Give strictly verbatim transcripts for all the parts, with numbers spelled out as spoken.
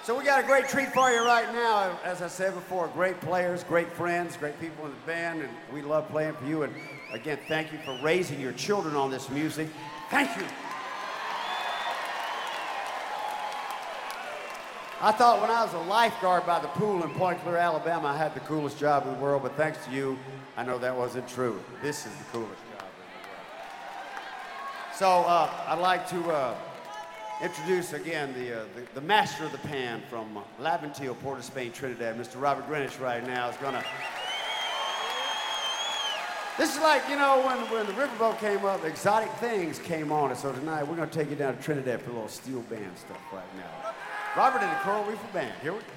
So we got a great treat for you right now. As I said before, great players, great friends, great people in the band, and we love playing for you. And again, thank you for raising your children on this music. Thank you. I thought when I was a lifeguard by the pool in Point Clear, Alabama, I had the coolest job in the world, but thanks to you, I know that wasn't true. This is the coolest job in the world. So uh, I'd like to uh, introduce again the, uh, the, the master of the pan from uh, Laventille, Port of Spain, Trinidad, Mister Robert Greenwich right now is gonna... This is like, you know, when, when the riverboat came up, Exotic Things came on, and so tonight we're gonna take you down to Trinidad for a little steel band stuff right now. Robert and the Coral Reefer Band, here we go.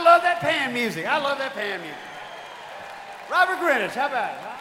I love that pan music. I love that pan music. Robert Greenidge, how about it?